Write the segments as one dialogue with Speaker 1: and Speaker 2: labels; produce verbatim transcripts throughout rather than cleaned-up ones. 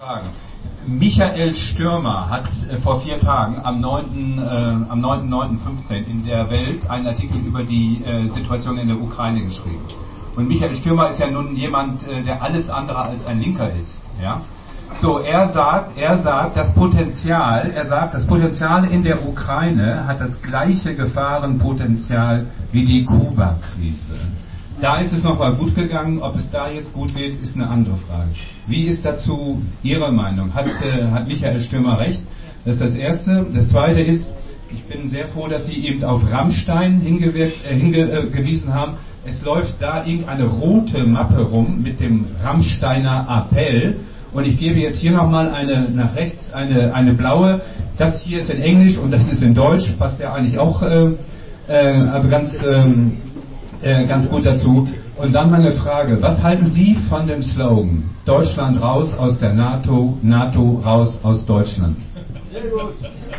Speaker 1: Fragen. Michael Stürmer hat äh, vor vier Tagen am neunten Äh, am neunten neunten fünfzehn in der Welt einen Artikel über die äh, Situation in der Ukraine geschrieben. Und Michael Stürmer ist ja nun jemand, äh, der alles andere als ein Linker ist. Ja? So, er sagt, er sagt, das Potenzial, er sagt, das Potenzial in der Ukraine hat das gleiche Gefahrenpotenzial wie die Kuba-Krise. Da ist es nochmal gut gegangen, ob es da jetzt gut geht, ist eine andere Frage. Wie ist dazu Ihre Meinung? Hat, äh, hat Michael Stürmer recht? Das ist das Erste. Das Zweite ist, ich bin sehr froh, dass Sie eben auf Rammstein hingewirkt, äh, hingewiesen haben. Es läuft da irgendeine rote Mappe rum mit dem Rammsteiner Appell. Und ich gebe jetzt hier nochmal eine nach rechts, eine, eine blaue. Das hier ist in Englisch und das ist in Deutsch. Passt ja eigentlich auch äh, äh, also ganz... Ähm, Äh, ganz gut dazu. Und dann meine Frage, was halten Sie von dem Slogan, Deutschland raus aus der NATO, NATO raus aus Deutschland? Sehr gut.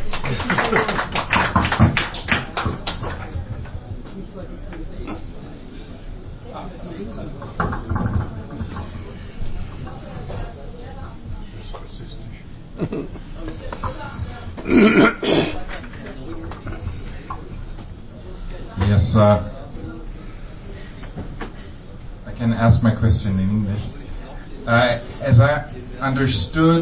Speaker 2: Yes, sir. I can ask my question in English. Uh, as I understood,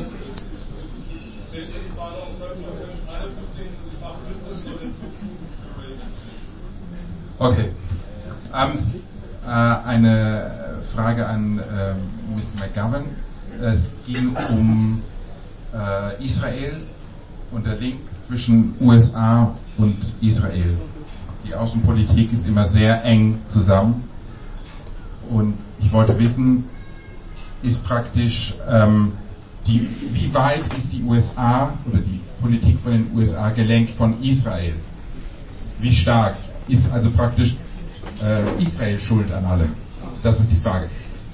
Speaker 2: okay, um, uh, eine Frage an uh, Mister McGovern. Es ging um uh, Israel und der Link zwischen U S A und Israel. Die Außenpolitik ist immer sehr eng zusammen. Und ich wollte wissen, ist praktisch, ähm, die, wie weit ist die U S A oder die Politik von den U S A gelenkt von Israel? Wie stark ist also praktisch äh, Israel schuld an allem? Das ist die Frage.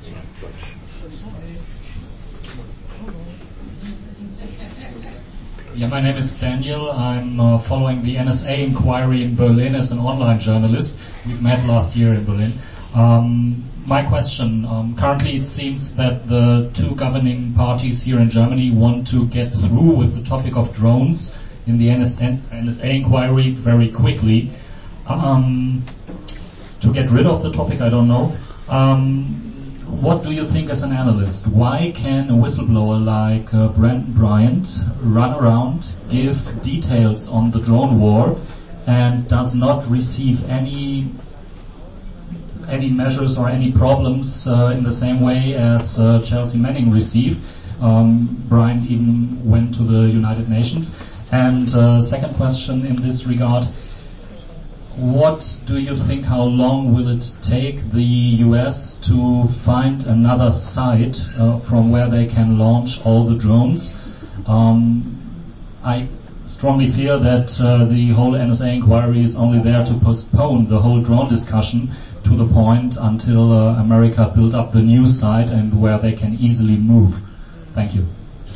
Speaker 3: Yeah, my name is Daniel. I'm uh, following the N S A inquiry in Berlin as an online journalist. We've met last year in Berlin. Um, my question, um, currently it seems that the two governing parties here in Germany want to get through with the topic of drones in the N S A inquiry very quickly. Um, to get rid of the topic, I don't know. Um, what do you think as an analyst? Why can a whistleblower like uh, Brandon Bryant run around, give details on the drone war, and does not receive any any measures or any problems uh, in the same way as uh, Chelsea Manning received? Um, Bryant even went to the United Nations. And uh, second question in this regard, what do you think, how long will it take the U S to find another site uh, from where they can launch all the drones? Um, I strongly fear that uh, the whole N S A inquiry is only there to postpone the whole drone discussion to the point until uh, America built up the new site and where they can easily move. Thank you.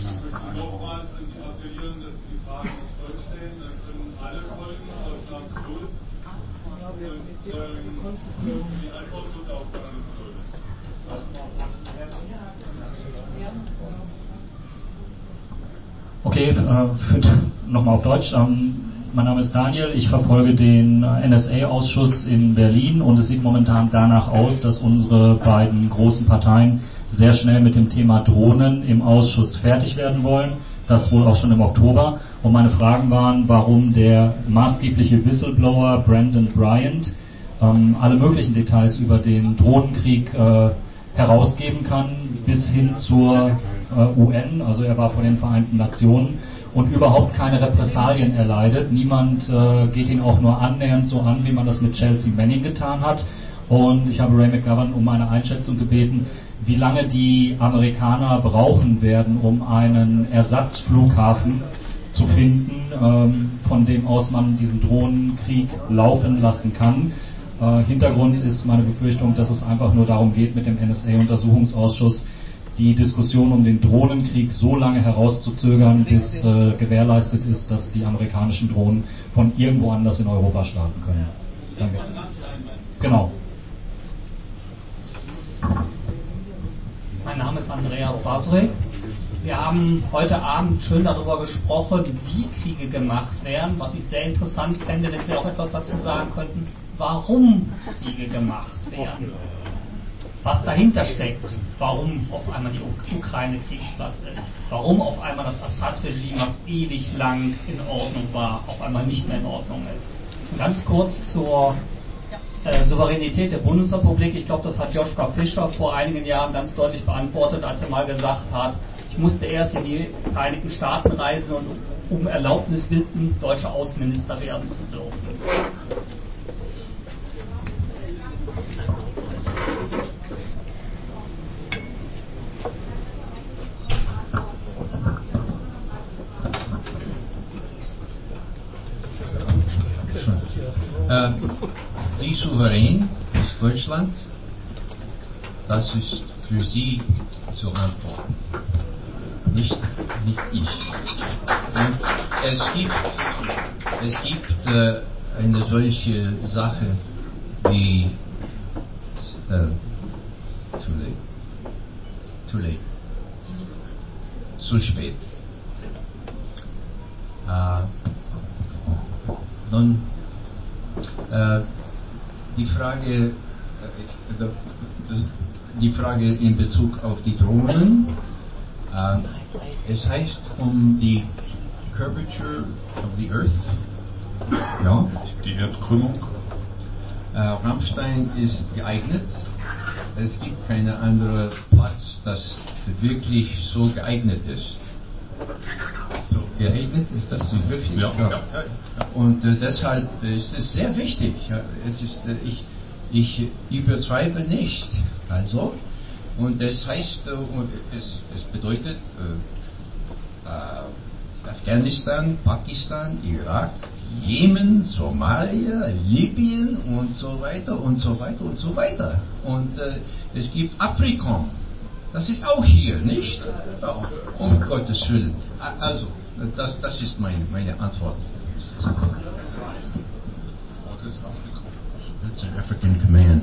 Speaker 3: Okay, äh, nochmal auf Deutsch. Ähm, mein Name ist Daniel, ich verfolge den N S A-Ausschuss in Berlin und es sieht momentan danach aus, dass unsere beiden großen Parteien sehr schnell mit dem Thema Drohnen im Ausschuss fertig werden wollen. Das wohl auch schon im Oktober. Und meine Fragen waren, warum der maßgebliche Whistleblower Brandon Bryant ähm, alle möglichen Details über den Drohnenkrieg äh, herausgeben kann, bis hin zur äh, U N, also er war von den Vereinten Nationen und überhaupt keine Repressalien erleidet. Niemand äh, geht ihn auch nur annähernd so an, wie man das mit Chelsea Manning getan hat. Und ich habe Ray McGovern um eine Einschätzung gebeten, wie lange die Amerikaner brauchen werden, um einen Ersatzflughafen zu finden, ähm, von dem aus man diesen Drohnenkrieg laufen lassen kann. Äh, Hintergrund ist meine Befürchtung, dass es einfach nur darum geht, mit dem N S A-Untersuchungsausschuss die Diskussion um den Drohnenkrieg so lange herauszuzögern, bis äh, gewährleistet ist, dass die amerikanischen Drohnen von irgendwo anders in Europa starten können. Danke. Genau.
Speaker 4: Mein Name ist Andreas Fabre. Sie haben heute Abend schön darüber gesprochen, wie Kriege gemacht werden, was ich sehr interessant fände, wenn Sie auch etwas dazu sagen könnten, warum Kriege gemacht werden, was dahinter steckt, warum auf einmal die Ukraine Kriegsplatz ist, warum auf einmal das Assad-Regime, was ewig lang in Ordnung war, auf einmal nicht mehr in Ordnung ist. Und ganz kurz zur äh, Souveränität der Bundesrepublik. Ich glaube, das hat Joschka Fischer vor einigen Jahren ganz deutlich beantwortet, als er mal gesagt hat, ich musste erst in die Vereinigten Staaten reisen, und um Erlaubnis bitten, deutscher Außenminister werden zu dürfen.
Speaker 5: Äh, wie souverän ist Deutschland? Das ist für Sie zu antworten, nicht, nicht ich. Und es gibt, es gibt äh, eine solche Sache wie äh, too late, too late, zu spät. Äh, nun, äh, die Frage, äh, die Frage in Bezug auf die Drohnen, äh, es heißt um die Curvature of the Earth, ja,
Speaker 6: die Erdkrümmung.
Speaker 5: Äh, Rammstein ist geeignet. Es gibt keinen anderen Platz, das wirklich so geeignet ist. So, geeignet ist das wirklich?
Speaker 6: Ja. Ja. Ja.
Speaker 5: Und äh, deshalb ist es sehr wichtig. Ja, es ist, äh, ich, ich übertreibe nicht. Also, und das heißt, äh, es, es bedeutet äh, äh, Afghanistan, Pakistan, Irak, Jemen, Somalia, Libyen und so weiter und so weiter und so weiter. Und äh, es gibt Afrika. Das ist auch hier, nicht? Oh, um Gottes Willen. Also, das, das ist meine, meine Antwort.
Speaker 6: What is Africa?
Speaker 5: That's an African Command.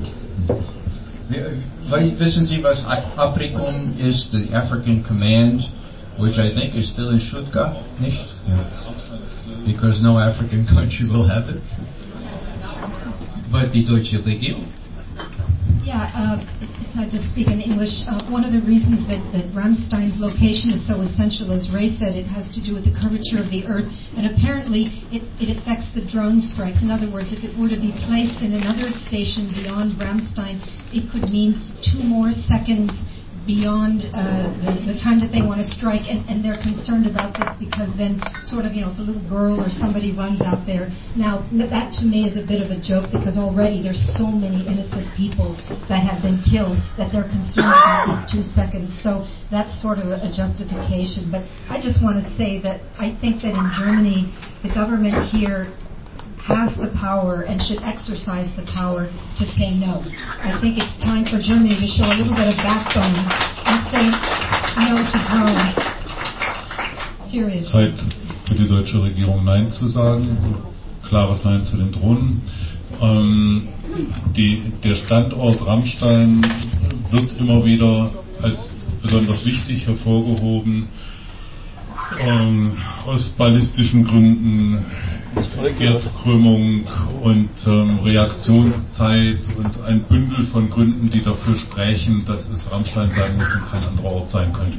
Speaker 5: Wissen Sie, was Afrikum ist? The African Command, which I think is still in Stuttgart, nicht? Yeah. Because no African country will have it. But die deutsche Regierung.
Speaker 7: Yeah, uh, if I just speak in English, uh, one of the reasons that, that Rammstein's location is so essential, as Ray said, it has to do with the curvature of the Earth, and apparently it, it affects the drone strikes. In other words, if it were to be placed in another station beyond Rammstein, it could mean two more seconds beyond uh, the, the time that they want to strike, and, and they're concerned about this because then sort of, you know, if a little girl or somebody runs out there. Now, that to me is a bit of a joke because already there's so many innocent people that have been killed that they're concerned about these two seconds. So that's sort of a justification. But I just want to say that I think that in Germany, the government here has the power and should exercise the power to say no. I think it's time for Germany to show a little bit of backbone and say no to drones. Seriously.
Speaker 6: Zeit für die deutsche Regierung Nein zu sagen, klares Nein zu den Drohnen. Ähm, die, der Standort Rammstein wird immer wieder als besonders wichtig hervorgehoben. Ähm, aus ballistischen Gründen, Erdkrümmung und ähm, Reaktionszeit und ein Bündel von Gründen, die dafür sprechen, dass es Rammstein sein muss und kein anderer Ort sein könnte.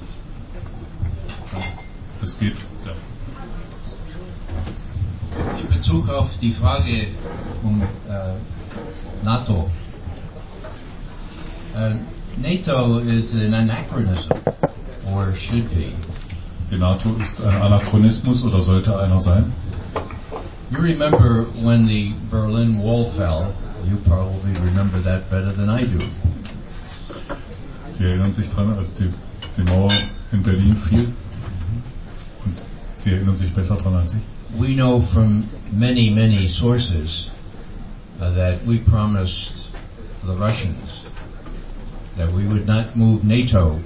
Speaker 6: Es geht, ja.
Speaker 5: In Bezug auf die Frage um äh, NATO. Uh, NATO is an anachronism, or should be.
Speaker 6: Die NATO ist ein Anachronismus oder sollte einer sein.
Speaker 5: You remember when the Berlin Wall fell. You probably remember that better than I do.
Speaker 6: Sie erinnern sich daran, als die, die Mauer in Berlin fiel. Und Sie erinnern sich besser daran als ich.
Speaker 5: We know from many, many sources uh, that we promised the Russians that we would not move NATO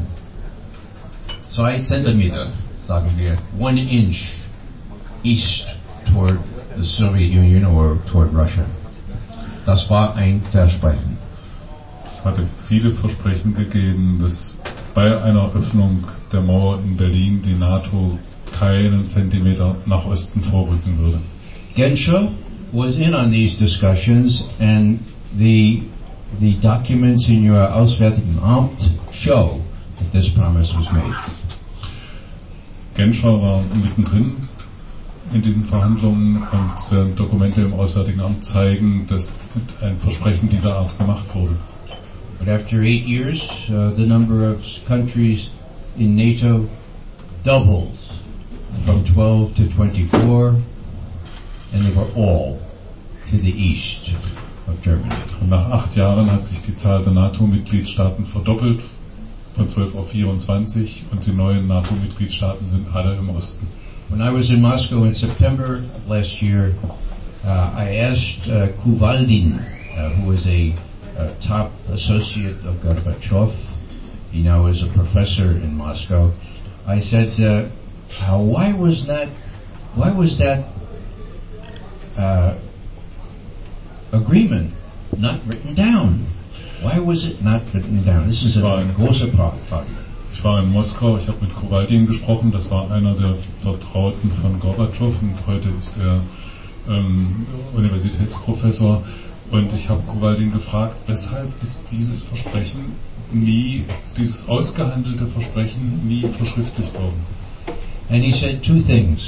Speaker 5: zwei Zentimeter, sagen wir, one inch east toward the Soviet Union or toward Russia. Das war ein Versprechen.
Speaker 6: Es hatte viele Versprechen gegeben, dass bei einer Öffnung der Mauer in Berlin die NATO keinen Zentimeter nach Osten vorrücken würde.
Speaker 5: Genscher was in on these discussions, and the the documents in your Auswärtigen Amt show that this promise was made.
Speaker 6: Genscher war mittendrin in diesen Verhandlungen und äh, Dokumente im Auswärtigen Amt zeigen, dass ein Versprechen dieser Art gemacht wurde.
Speaker 5: But after eight years, uh, the number of countries in NATO doubles from twelve to twenty-four, and they were all to the east of Germany.
Speaker 6: Und nach acht Jahren hat sich die Zahl der NATO-Mitgliedstaaten verdoppelt, von zwölf auf vierundzwanzig, und die neuen NATO-Mitgliedstaaten sind alle im Osten.
Speaker 5: When I was in Moscow in September of last year, uh, I asked uh, Kuvaldin, uh, who was a uh, top associate of Gorbachev, he now is a professor in Moscow, I said, uh, how, why was that, why was that uh, agreement not written down? Why was it not written down? This is a große Frage.
Speaker 6: Ich war in Moskau, ich habe mit Kowaldin gesprochen, das war einer der Vertrauten von Gorbatschow und heute ist er ähm, Universitätsprofessor, und ich habe Kowaldin gefragt, weshalb ist dieses Versprechen nie, dieses ausgehandelte Versprechen nie verschriftlicht worden?
Speaker 5: And he said two things.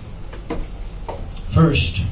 Speaker 5: First,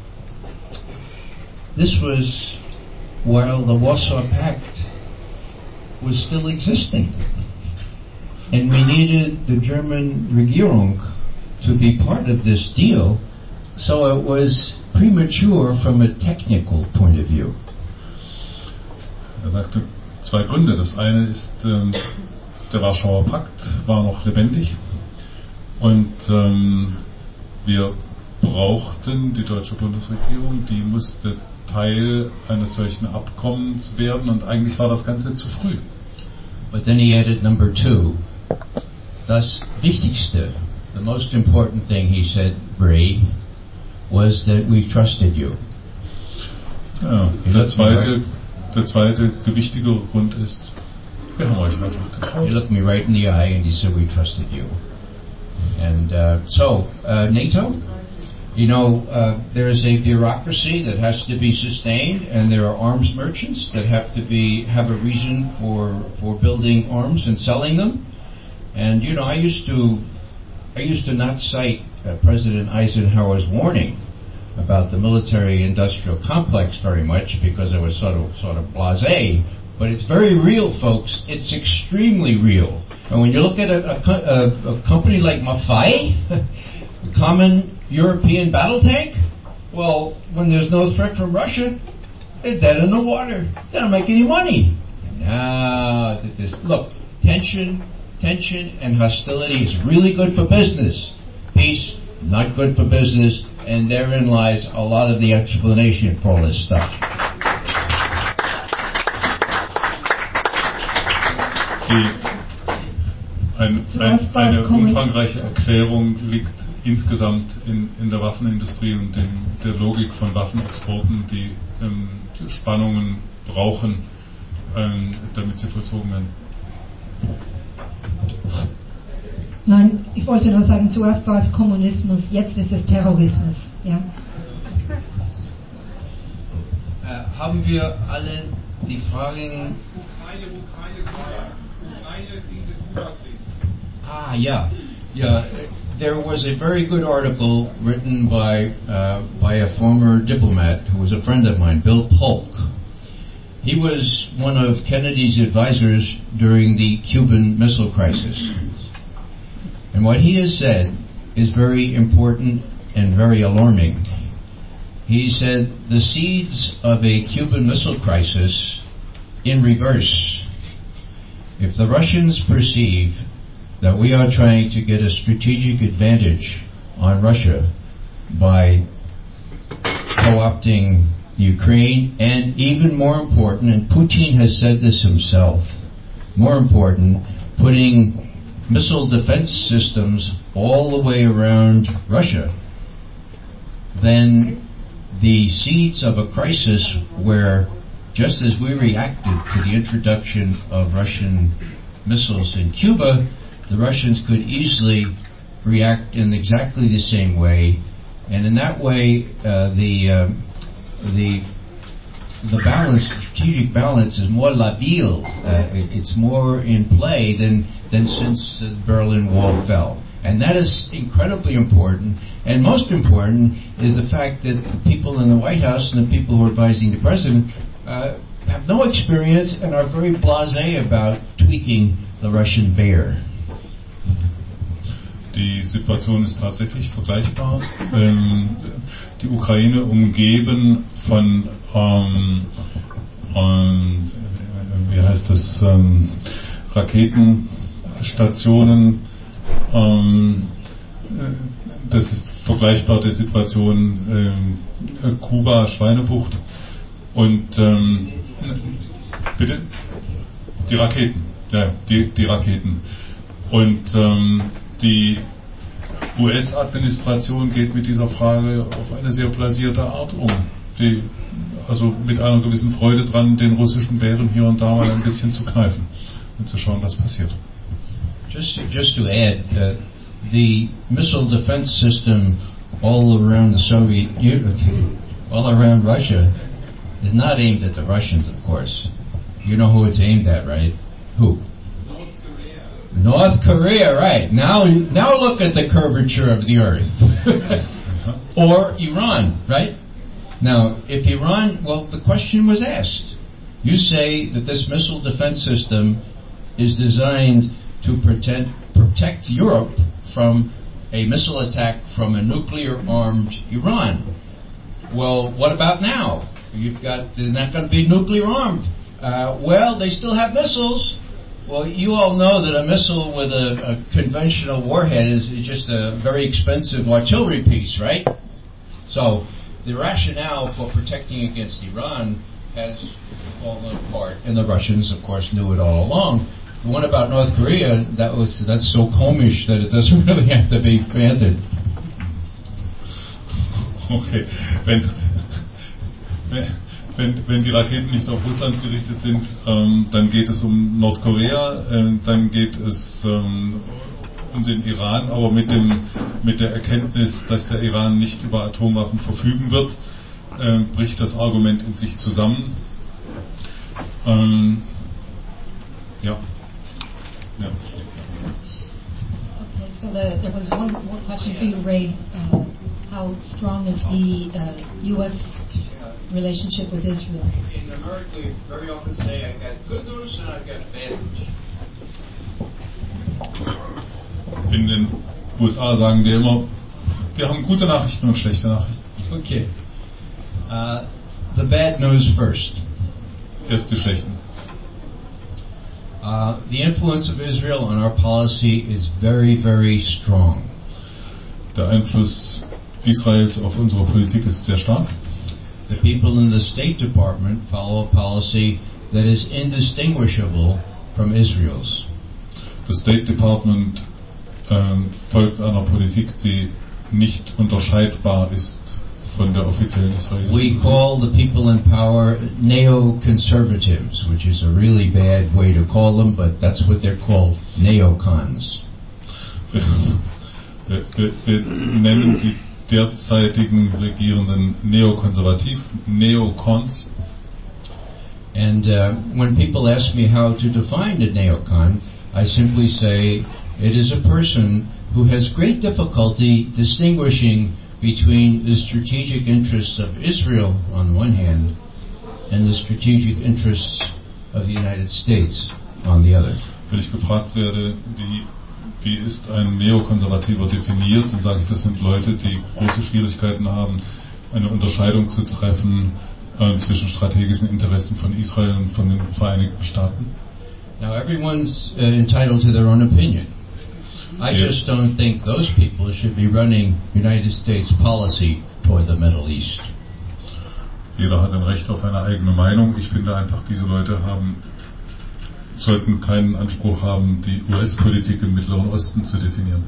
Speaker 5: this was while the Warsaw Pact was still existing. And we needed the German Regierung to be part of this deal, so it was premature from a technical point of view.
Speaker 6: Er sagte zwei Gründe. Das eine ist, ähm, der Warschauer Pakt war noch lebendig und ähm, wir brauchten die deutsche Bundesregierung, die musste Teil eines solchen Abkommens werden, und eigentlich war das Ganze zu früh.
Speaker 5: But then he added number two. Das Wichtigste, the most important thing he said, Bray, was that we trusted you.
Speaker 6: Ja, der zweite, der zweite gewichtige Grund ist, wir haben euch einfach getraut.
Speaker 5: He looked me right in the eye and he said, we trusted you. And uh, so, uh, NATO, you know, uh, there is a bureaucracy that has to be sustained, and there are arms merchants that have to be have a reason for for building arms and selling them. And you know, I used to I used to not cite uh, President Eisenhower's warning about the military-industrial complex very much because I was sort of sort of blasé. But it's very real, folks. It's extremely real. And when you look at a, a, a, a company like Maffei, the Common European Battle Tank, well, when there's no threat from Russia, they're dead in the water. They don't make any money. Now, this, look, tension, tension and hostility is really good for business. Peace, not good for business, and therein lies a lot of the explanation for all this stuff.
Speaker 6: Die, ein, ein, eine umfangreiche Erklärung liegt insgesamt in, in der Waffenindustrie und in der Logik von Waffenexporten, die ähm, Spannungen brauchen, ähm, damit sie vollzogen werden.
Speaker 7: Nein, ich wollte nur sagen, zuerst war es Kommunismus, jetzt ist es Terrorismus. Ja?
Speaker 5: Äh, haben wir alle die Fragen... Ah, yeah. Yeah, there was a very good article written by uh, by a former diplomat who was a friend of mine, Bill Polk. He was one of Kennedy's advisors during the Cuban Missile Crisis. And what he has said is very important and very alarming. He said the seeds of a Cuban Missile Crisis in reverse. If the Russians perceive that we are trying to get a strategic advantage on Russia by co-opting Ukraine, and even more important, and Putin has said this himself, more important, putting missile defense systems all the way around Russia, then the seeds of a crisis where, just as we reacted to the introduction of Russian missiles in Cuba, the Russians could easily react in exactly the same way, and in that way, uh, the uh, the the balance, strategic balance, is more labile. Uh, it, it's more in play than than since the Berlin Wall fell, and that is incredibly important. And most important is the fact that the people in the White House and the people who are advising the president uh, have no experience and are very blasé about tweaking the Russian bear.
Speaker 6: Die Situation ist tatsächlich vergleichbar. Ähm, die Ukraine umgeben von, ähm, ähm, wie heißt das, ähm, Raketenstationen. Ähm, das ist vergleichbar der Situation ähm, Kuba, Schweinebucht. Und ähm, bitte? Die Raketen. Ja, die, die Raketen. Und ähm, die U S-Administration geht mit dieser Frage auf eine sehr blasierte Art um. Die, also mit einer gewissen Freude dran, den russischen Bären hier und da mal ein bisschen zu kneifen und zu schauen, was passiert.
Speaker 5: Just to, just to add, uh, the missile defense system all around the Soviet Union, all around Russia, is not aimed at the Russians, of course. You know who it's aimed at, right? Who? North Korea, right. Now now look at the curvature of the earth. Or Iran, right? Now, if Iran, well, the question was asked. You say that this missile defense system is designed to protect, protect Europe from a missile attack from a nuclear-armed Iran. Well, what about now? You've got, they're not going to be nuclear-armed. Uh, well, they still have missiles. Well, you all know that a missile with a, a conventional warhead is, is just a very expensive artillery piece, right? So the rationale for protecting against Iran has fallen apart, and the Russians, of course, knew it all along. The one about North Korea, that was that's so komisch that it doesn't really have to be granted.
Speaker 6: Okay, wenn, wenn, wenn die Raketen nicht auf Russland gerichtet sind, ähm, dann geht es um Nordkorea, äh, dann geht es ähm, um den Iran, aber mit, dem, mit der Erkenntnis, dass der Iran nicht über Atomwaffen verfügen wird, äh, bricht das Argument in sich zusammen. Ähm, ja. ja.
Speaker 7: Okay, so the, there was one more question for you, Ray. Uh, how strong is the uh, U S relationship with Israel?
Speaker 5: In America, we very often say, I got good news and I got bad news.
Speaker 6: In den U S A sagen wir immer, wir haben gute Nachrichten und schlechte Nachrichten.
Speaker 5: Okay. Uh, the bad news first.
Speaker 6: Erst die schlechten.
Speaker 5: Uh, the influence of Israel on our policy is very, very strong.
Speaker 6: Der Einfluss Israels auf unsere Politik ist sehr stark.
Speaker 5: The people in the State Department follow a policy that is indistinguishable from Israel's.
Speaker 6: Das State Department ähm, folgt einer Politik, die nicht unterscheidbar ist von der offiziellen israelischen.
Speaker 5: We call the people in power neo-conservatives, which is a really bad way to call them, but that's what they're called, neocons.
Speaker 6: Wir, wir, wir nennen die derzeitigen Regierenden neokonservativ, Neocons.
Speaker 5: And uh, when people ask me how to define a neocon, I simply say it is a person who has great difficulty distinguishing between the strategic interests of Israel on one hand and the strategic interests of the United States on the other.
Speaker 6: Wenn ich gefragt werde, wie, wie ist ein Neokonservativer definiert, dann sage ich, das sind Leute, die große Schwierigkeiten haben, eine Unterscheidung zu treffen äh, zwischen strategischen Interessen von Israel und von den Vereinigten Staaten.
Speaker 5: Now everyone's uh, entitled to their own opinion. I
Speaker 6: Yeah.
Speaker 5: just don't think those people should be running United States policy toward the Middle East.
Speaker 6: Jeder hat ein Recht auf eine eigene Meinung. Ich finde einfach, diese Leute haben, sollten keinen Anspruch haben, die U S-Politik im Mittleren Osten zu definieren.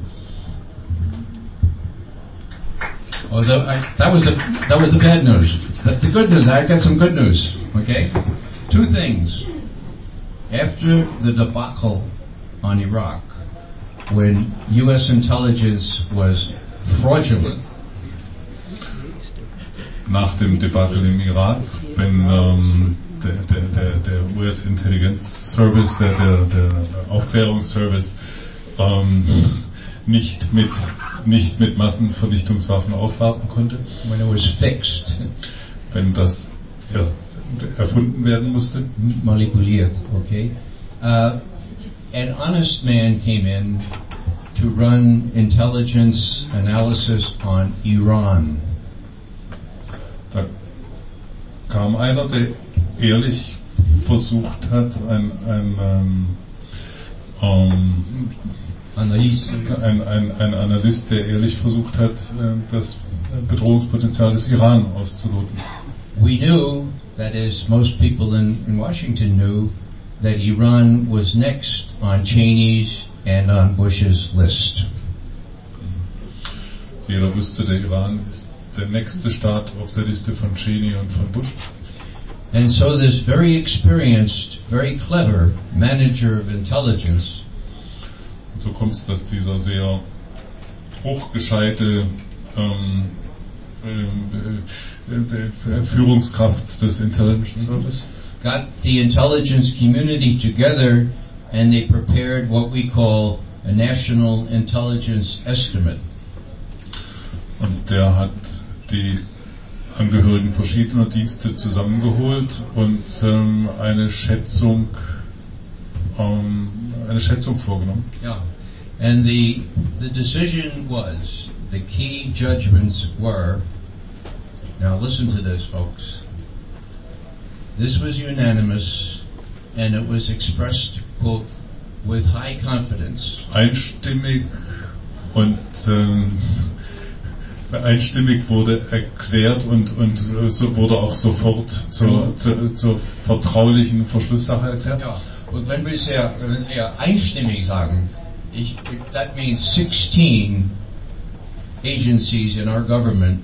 Speaker 5: Oh, that, I, that was the that was the bad news. The, the good news. I got some good news. Okay, two things. After the debacle on Iraq, when U S intelligence was fraudulent.
Speaker 6: Nach dem Debakel im Irak, wenn ähm, der, der, der, der U S Intelligence Service, der, der, der Aufklärungsservice ähm, nicht mit nicht mit Massenvernichtungswaffen aufwarten konnte.
Speaker 5: When it was fixed.
Speaker 6: Wenn das erst erfunden werden musste.
Speaker 5: Manipuliert, okay. Uh, an honest man came in to run intelligence analysis on Iran.
Speaker 6: Da kam einer, der ehrlich versucht hat, ein, ein, ähm, ähm,
Speaker 5: Analyst.
Speaker 6: Ein, ein, ein Analyst, der ehrlich versucht hat, das Bedrohungspotenzial des Iran auszuloten.
Speaker 5: We knew, that is, most people in, in Washington knew, that Iran was next on Cheney's and on Bush's list.
Speaker 6: Jeder wusste, der Iran ist der nächste Staat auf der Liste von Cheney und von Bush.
Speaker 5: And so this very experienced, very clever manager of intelligence,
Speaker 6: und so kommt es, dass dieser sehr hochgescheite ähm, äh, äh, Führungskraft des Intelligence Service
Speaker 5: got the intelligence community together and they prepared what we call a national intelligence estimate.
Speaker 6: Und der hat die Angehörigen verschiedener Dienste zusammengeholt und ähm, eine Schätzung ähm, eine Schätzung vorgenommen.
Speaker 5: Yeah. And the the decision was, the key judgments were, now listen to this, folks. This was unanimous and it was expressed, quote, with high confidence.
Speaker 6: Einstimmig und ähm, einstimmig wurde erklärt und, und so wurde auch sofort zur, zur, zur vertraulichen Verschlusssache erklärt.
Speaker 5: Ja, und wenn wir sehr äh, eher einstimmig sagen, ich, that means sixteen agencies in our government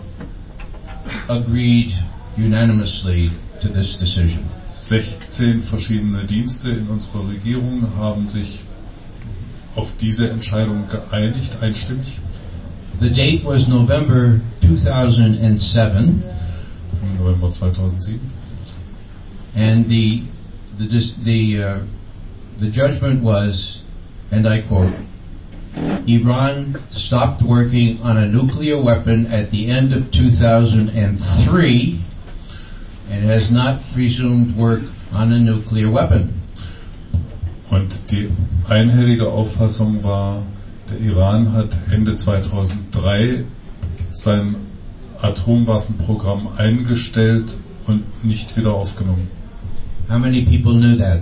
Speaker 5: agreed unanimously to this decision.
Speaker 6: sechzehn verschiedene Dienste in unserer Regierung haben sich auf diese Entscheidung geeinigt, einstimmig.
Speaker 5: The date was November two thousand seven.
Speaker 6: Im November zweitausendsieben.
Speaker 5: And the the the uh, the judgment was, and I quote, Iran stopped working on a nuclear weapon at the end of two thousand three and has not resumed work on a nuclear weapon.
Speaker 6: Und die einhellige Auffassung war, der Iran hat Ende zweitausenddrei sein Atomwaffenprogramm eingestellt und nicht wieder aufgenommen.
Speaker 5: How many people knew that?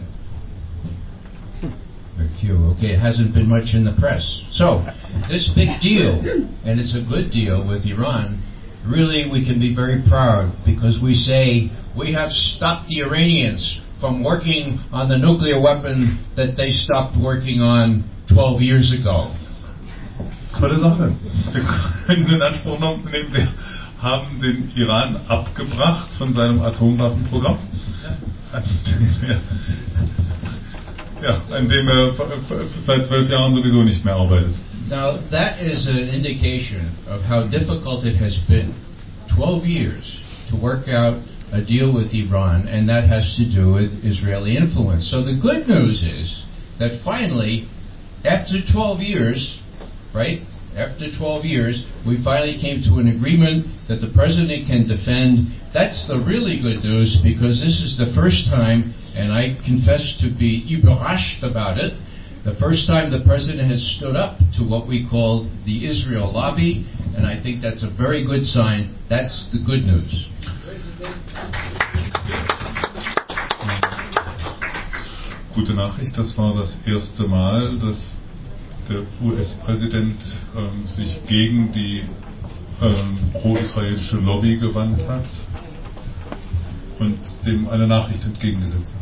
Speaker 5: Very few. Okay, it hasn't been much in the press. So, this big deal, and it's a good deal with Iran, really we can be very proud because we say we have stopped the Iranians from working on the nuclear weapon that they stopped working on twelve years ago.
Speaker 6: Tolle Sache. Wir können in Anspruch nehmen, wir haben den Iran abgebracht von seinem Atomwaffenprogramm, ja, ja, an dem er seit zwölf Jahren sowieso nicht mehr arbeitet.
Speaker 5: Now that is an indication of how difficult it has been, twelve years, to work out a deal with Iran, and that has to do with Israeli influence. So the good news is that finally, after twelve years, right, after twelve years, we finally came to an agreement that the president can defend. That's the really good news, because this is the first time, and I confess to be überrascht about it, the first time the president has stood up to what we call the Israel lobby, and I think that's a very good sign. That's the good news.
Speaker 6: Gute Nachricht, das war das erste Mal, dass der U S-Präsident ähm, sich gegen die ähm, pro-israelische Lobby gewandt hat und dem eine Nachricht entgegengesetzt hat.